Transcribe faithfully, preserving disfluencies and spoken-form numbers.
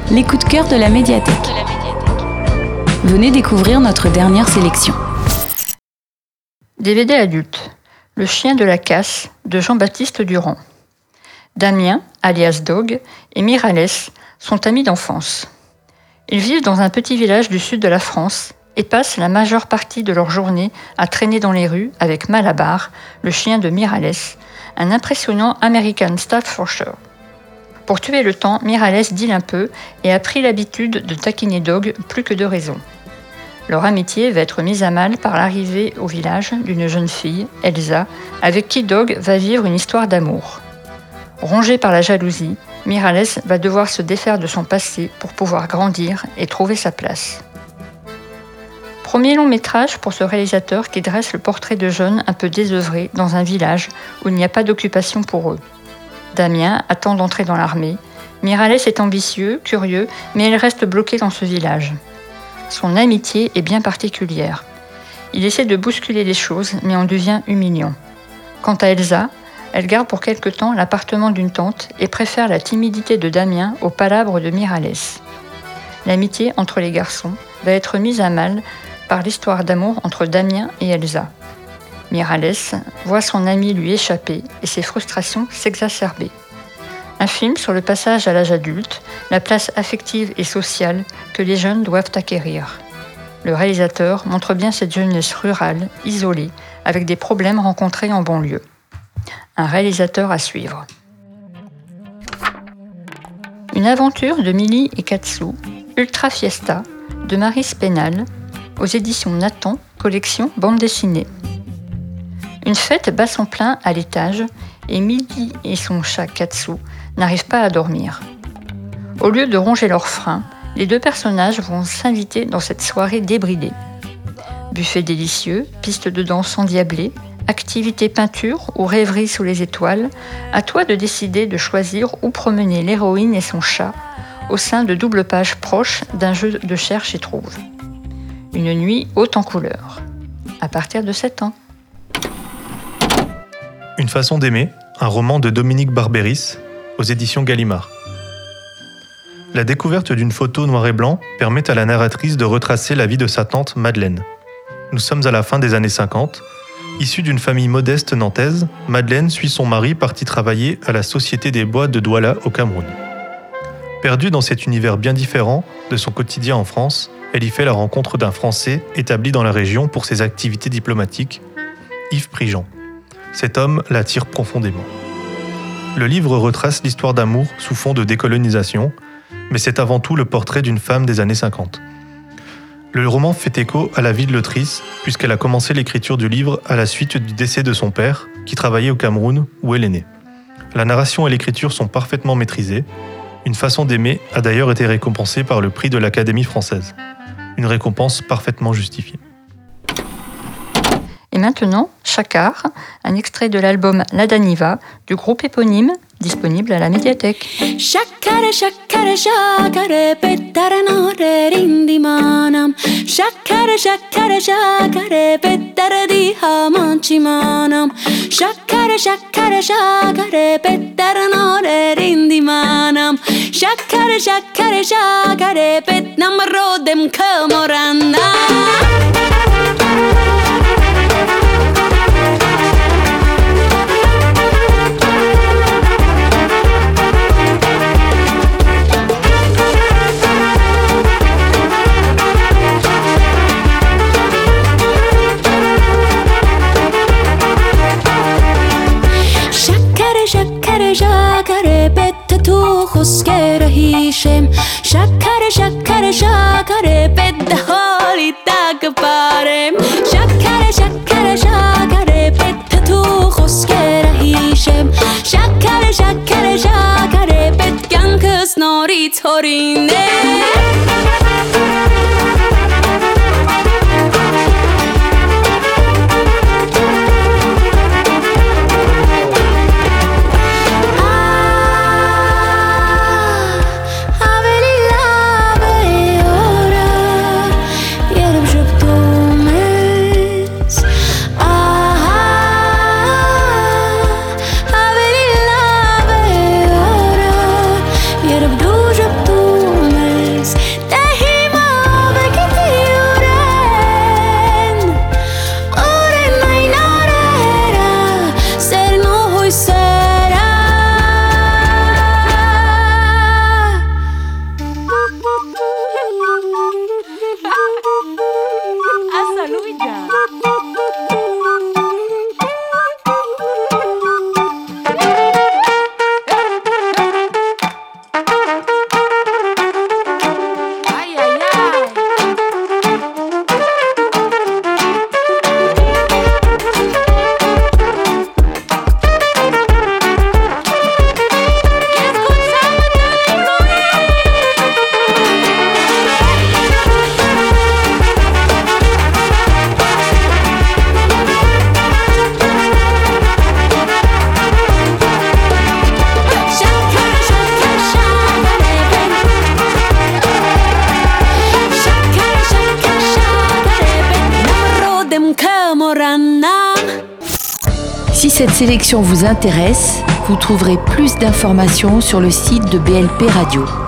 les coups de cœur de la médiathèque. Venez découvrir notre dernière sélection. D V D adulte. Le chien de la casse de Jean-Baptiste Durand. Damien, alias Dog, et Miralles sont amis d'enfance. Ils vivent dans un petit village du sud de la France et passent la majeure partie de leur journée à traîner dans les rues avec Malabar, le chien de Miralles, un impressionnant American Staffordshire. Pour tuer le temps, Miralles deal un peu et a pris l'habitude de taquiner Dog plus que de raison. Leur amitié va être mise à mal par l'arrivée au village d'une jeune fille, Elsa, avec qui Dog va vivre une histoire d'amour. Rongé par la jalousie, Miralles va devoir se défaire de son passé pour pouvoir grandir et trouver sa place. Premier long métrage pour ce réalisateur qui dresse le portrait de jeunes un peu désœuvrés dans un village où il n'y a pas d'occupation pour eux. Damien attend d'entrer dans l'armée. Miralles est ambitieux, curieux, mais il reste bloqué dans ce village. Son amitié est bien particulière. Il essaie de bousculer les choses, mais en devient humiliant. Quant à Elsa, elle garde pour quelque temps l'appartement d'une tante et préfère la timidité de Damien aux palabres de Miralles. L'amitié entre les garçons va être mise à mal par l'histoire d'amour entre Damien et Elsa. Miralles voit son ami lui échapper et ses frustrations s'exacerber. Un film sur le passage à l'âge adulte, la place affective et sociale que les jeunes doivent acquérir. Le réalisateur montre bien cette jeunesse rurale, isolée, avec des problèmes rencontrés en banlieue. Un réalisateur à suivre. Une aventure de Milly et Katsu, Ultra Fiesta, de Marie Spénal, aux éditions Nathan, collection bande dessinée. Une fête bat son plein à l'étage et Milly et son chat Katsu n'arrivent pas à dormir. Au lieu de ronger leurs freins, les deux personnages vont s'inviter dans cette soirée débridée. Buffet délicieux, piste de danse endiablée, activité peinture ou rêverie sous les étoiles, à toi de décider de choisir où promener l'héroïne et son chat au sein de doubles pages proches d'un jeu de cherche et trouve. Une nuit haute en couleurs. À partir de sept ans. Une façon d'aimer, un roman de Dominique Barbéris, aux éditions Gallimard. La découverte d'une photo noir et blanc permet à la narratrice de retracer la vie de sa tante Madeleine. Nous sommes à la fin des années cinquante. Issue d'une famille modeste nantaise, Madeleine suit son mari parti travailler à la Société des Bois de Douala au Cameroun. Perdue dans cet univers bien différent de son quotidien en France, elle y fait la rencontre d'un Français établi dans la région pour ses activités diplomatiques, Yves Prigent. Cet homme l'attire profondément. Le livre retrace l'histoire d'amour sous fond de décolonisation, mais c'est avant tout le portrait d'une femme des années cinquante. Le roman fait écho à la vie de l'autrice, puisqu'elle a commencé l'écriture du livre à la suite du décès de son père, qui travaillait au Cameroun, où elle est née. La narration et l'écriture sont parfaitement maîtrisées. Une façon d'aimer a d'ailleurs été récompensée par le prix de l'Académie française. Une récompense parfaitement justifiée. Et maintenant, Chakar, un extrait de l'album La Daniva du groupe éponyme, disponible à la médiathèque. Shakare, shakare, shakare, pettare nore rindi manam. Shakare, shakare, shakare, pettare di hamanchi manam. Shakare, shakare, shakare, pettare nore rindi manam. Shakare, shakare, shakare, pet namro dem kamoranda. Shakare petta tu khuskera hishem. Shakare shakare shakare petta holi takparem. Shakare shakare shakare petta tu khuskera hishem. Shakare shakare shakare pet yankus nori torine. Yerim du jab tu moranna. Si cette sélection vous intéresse, vous trouverez plus d'informations sur le site de B L P Radio.